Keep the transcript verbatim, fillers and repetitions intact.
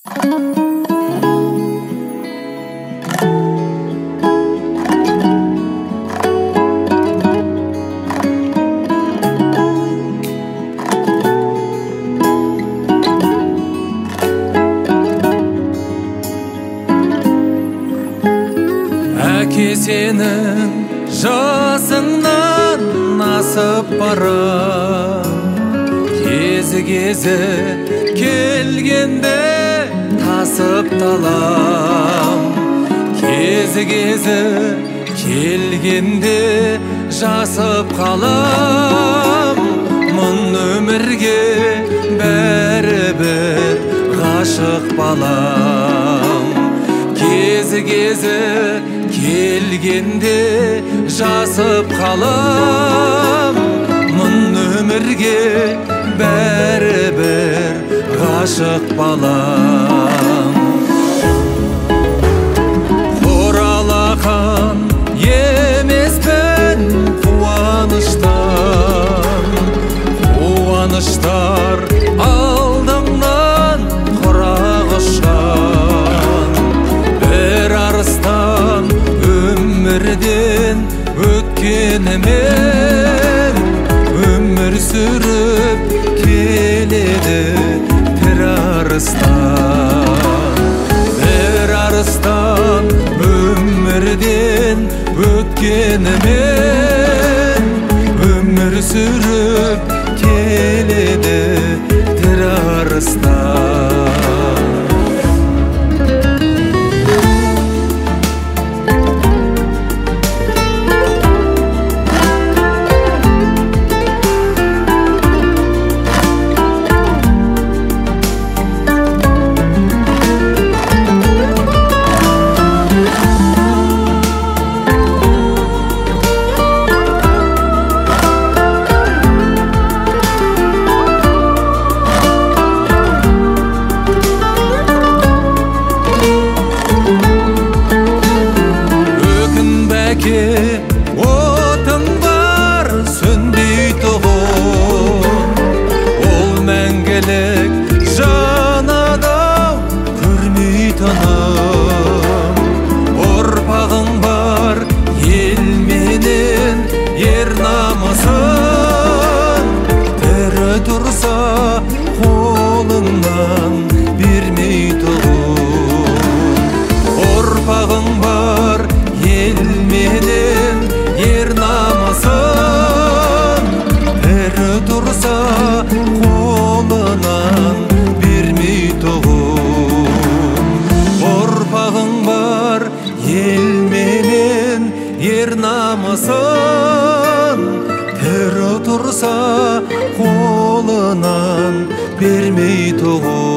Әке сенің жасыңнан асып бара, кезі-кезі келгенде тасып талам. Кезі-кезі келгенде жасып қалам. Мұн өмірге бәрібір ғашық балам. Кезі-кезі келгенде жасып қалам. Мұн өмірге бәрібір ғашық балам. Құралақан емеспін қуаныштан, қуаныштар алдымнан құрақ ұшқан. Бір арыстан өмірден өткенімен өмір сүріп келеді бір арыстан. Бір арыстан өмірден өткенімен өмір сүріп келеді бір арыстан. Отың бар сөнбей тұғын, ол мәңгілік жанадау көрмей тыным. Ұрпағың бар елменен ер намысын, тірі тұрса қолыңнан бермей тұғын. Ұрпағың бар елменен ер намысын, тірі тұрса қолынан бермей тұғын. Ұрпағың бар елменен ер намысын, тірі тұрса қолынан бермей тұғын.